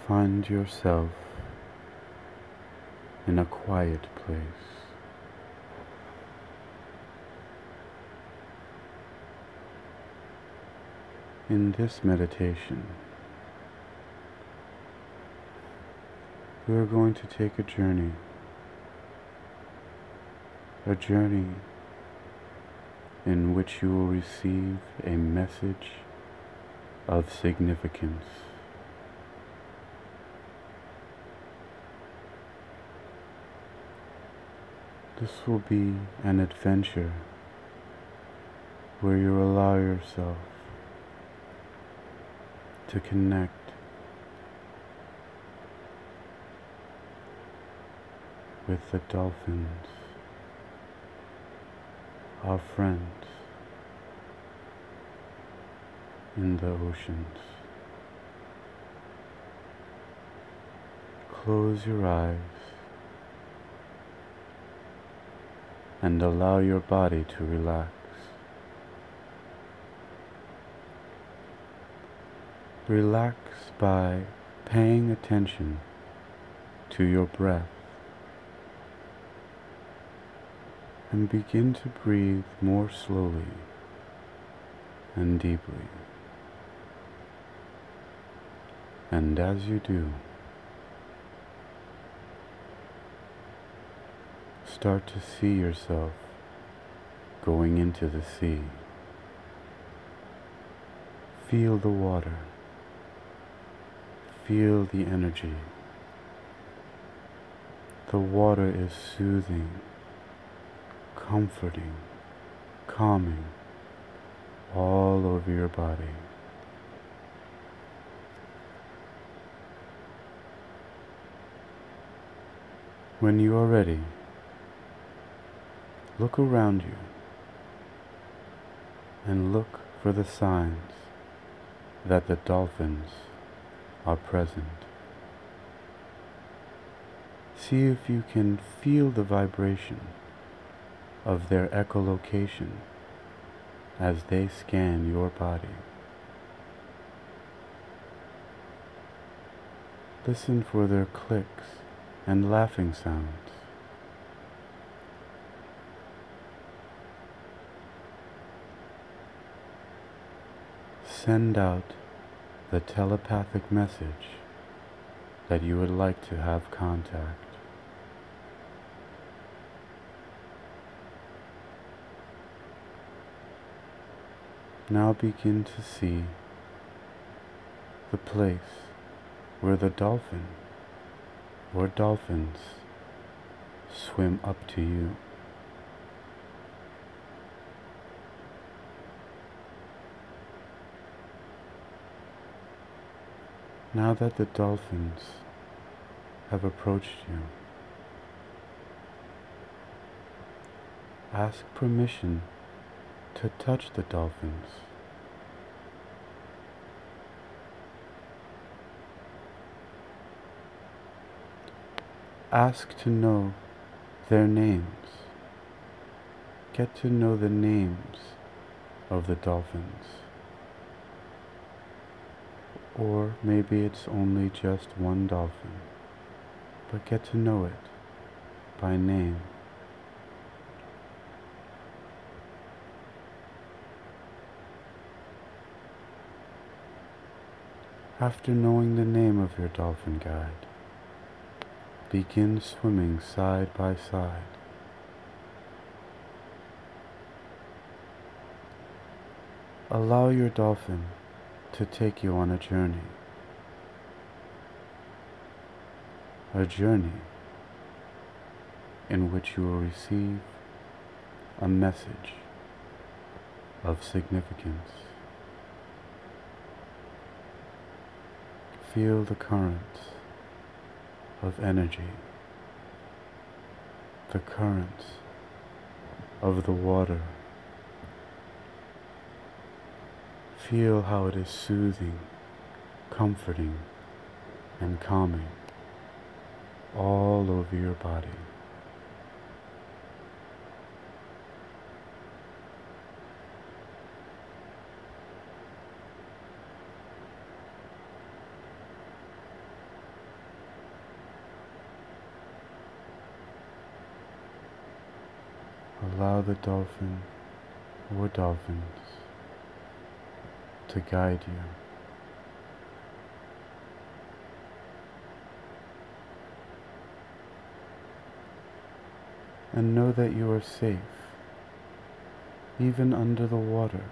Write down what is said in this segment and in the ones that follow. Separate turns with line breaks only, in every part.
Find yourself in a quiet place. In this meditation, we are going to take a journey in which you will receive a message of significance. This will be an adventure where you allow yourself to connect with the dolphins, our friends in the oceans. Close your eyes and allow your body to relax. Relax by paying attention to your breath and begin to breathe more slowly and deeply. And as you do, start to see yourself going into the sea. Feel the water. Feel the energy. The water is soothing, comforting, calming all over your body. When you are ready, look around you and look for the signs that the dolphins are present. See if you can feel the vibration of their echolocation as they scan your body. Listen for their clicks and laughing sounds. Send out the telepathic message that you would like to have contact. Now begin to see the place where the dolphin or dolphins swim up to you. Now that the dolphins have approached you, ask permission to touch the dolphins. Ask to know their names. Get to know the names of the dolphins. Or maybe it's only just one dolphin, but get to know it by name. After knowing the name of your dolphin guide, begin swimming side by side. Allow your dolphin to take you on a journey in which you will receive a message of significance. Feel the currents of energy, the currents of the water. Feel how it is soothing, comforting, and calming all over your body. allow the dolphin or dolphins to guide you. And know that you are safe, even under the water.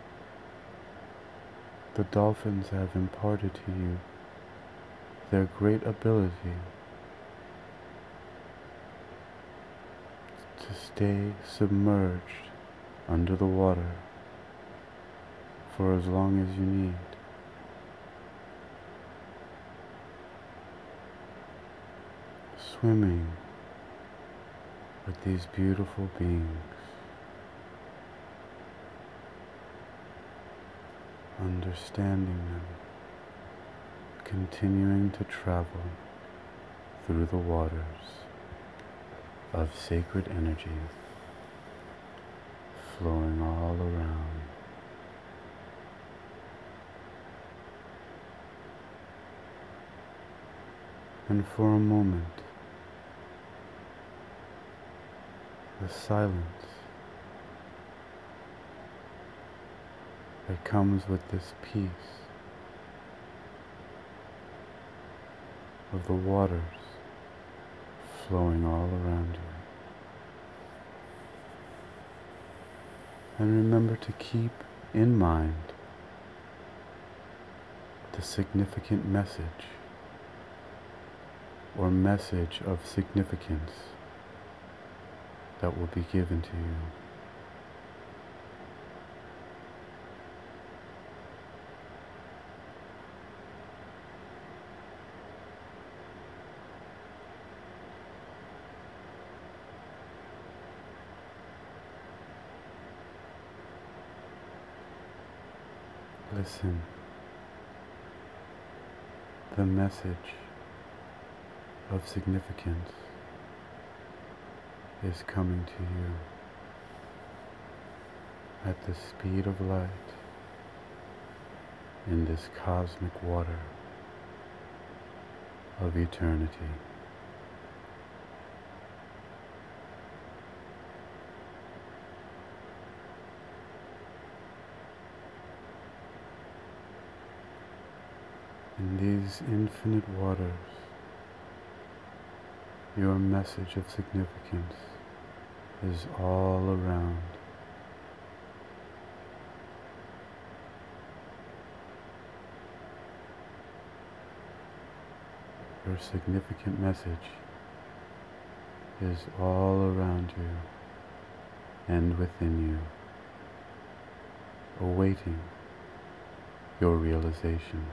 The dolphins have imparted to you their great ability to stay submerged under the water for as long as you need. Swimming with these beautiful beings, understanding them, continuing to travel through the waters of sacred energy flowing all around. And for a moment, the silence that comes with this peace of the waters flowing all around you. And remember to keep in mind the significant message or message of significance that will be given to you. Listen. The message of significance is coming to you at the speed of light in this cosmic water of eternity. In these infinite waters, your message of significance is all around. Your significant message is all around you and within you, awaiting your realization.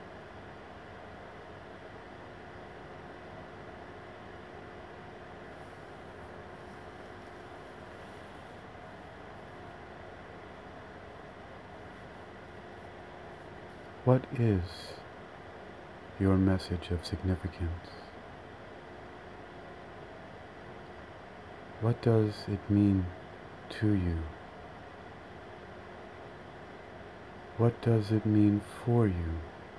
What is your message of significance? What does it mean to you? What does it mean for you?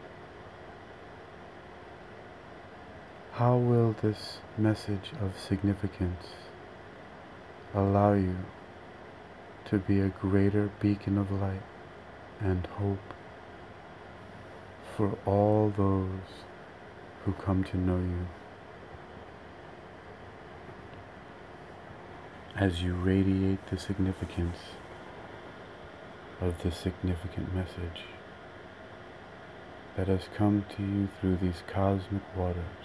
How will this message of significance allow you to be a greater beacon of light and hope for all those who come to know you? As you radiate the significance of the significant message that has come to you through these cosmic waters,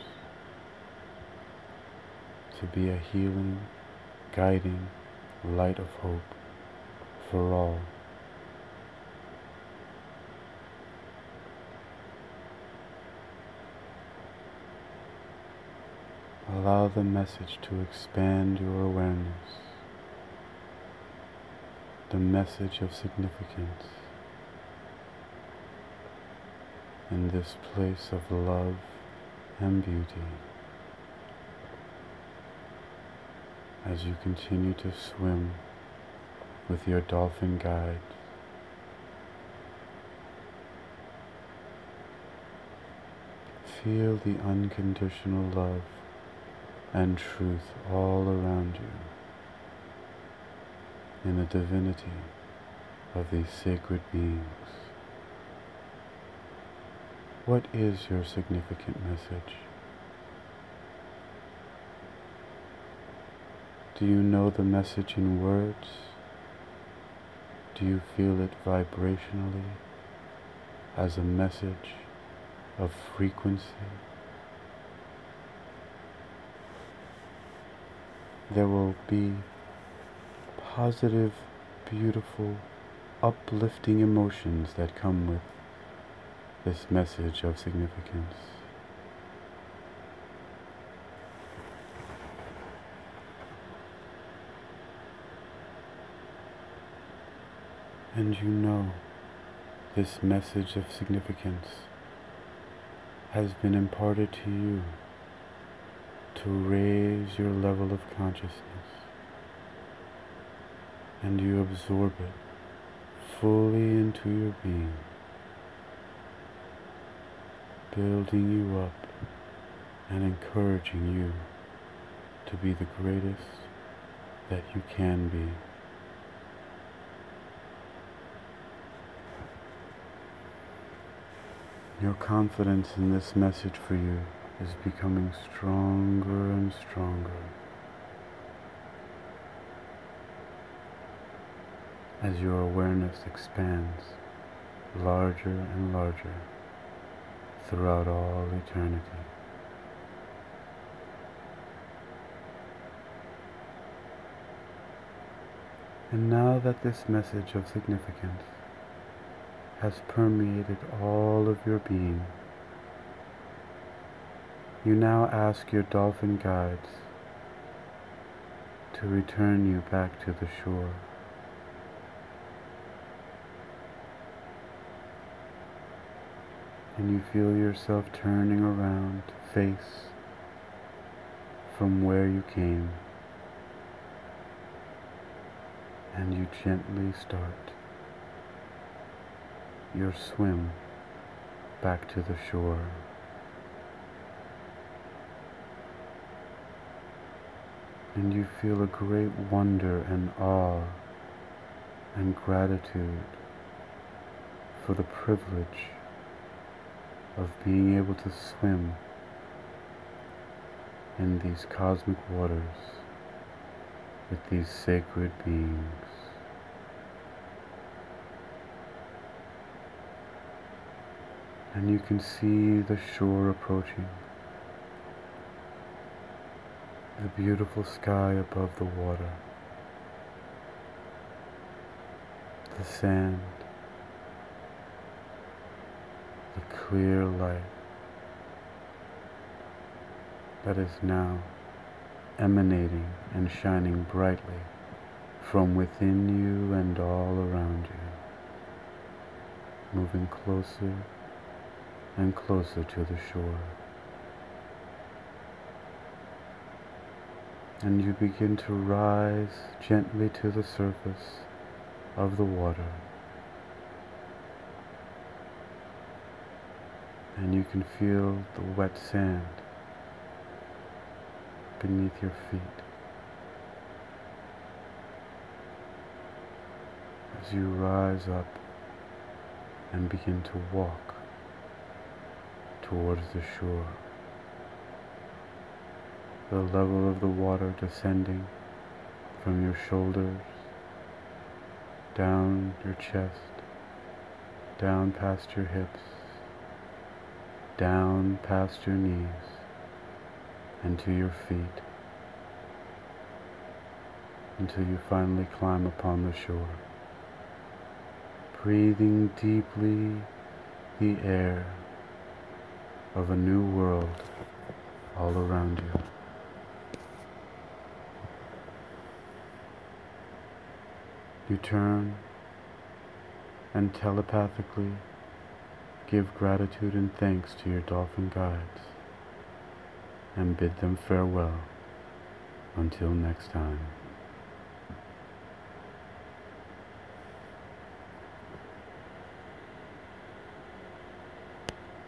to be a healing, guiding light of hope for all. Allow the message to expand your awareness, the message of significance in this place of love and beauty. As you continue to swim with your dolphin guide, feel the unconditional love and truth all around you. in the divinity of these sacred beings. What is your significant message? Do you know the message in words? Do you feel it vibrationally as a message of frequency? There will be positive, beautiful, uplifting emotions that come with this message of significance. And you know this message of significance has been imparted to you to raise your level of consciousness, and you absorb it fully into your being, building you up and encouraging you to be the greatest that you can be. Your confidence in this message for you is becoming stronger and stronger as your awareness expands larger and larger throughout all eternity. And now that this message of significance has permeated all of your being, you now ask your dolphin guides to return you back to the shore. And you feel yourself turning around to face from where you came, and you gently start your swim back to the shore. And you feel a great wonder and awe and gratitude for the privilege of being able to swim in these cosmic waters with these sacred beings. And you can see the shore approaching, the beautiful sky above the water, the sand, the clear light that is now emanating and shining brightly from within you and all around you, moving closer and closer to the shore. And you begin to rise gently to the surface of the water, and you can feel the wet sand beneath your feet as you rise up and begin to walk towards the shore. The level of the water descending from your shoulders, down your chest, down past your hips, down past your knees, and to your feet, until you finally climb upon the shore, breathing deeply the air of a new world all around you. You turn and telepathically give gratitude and thanks to your dolphin guides and bid them farewell until next time.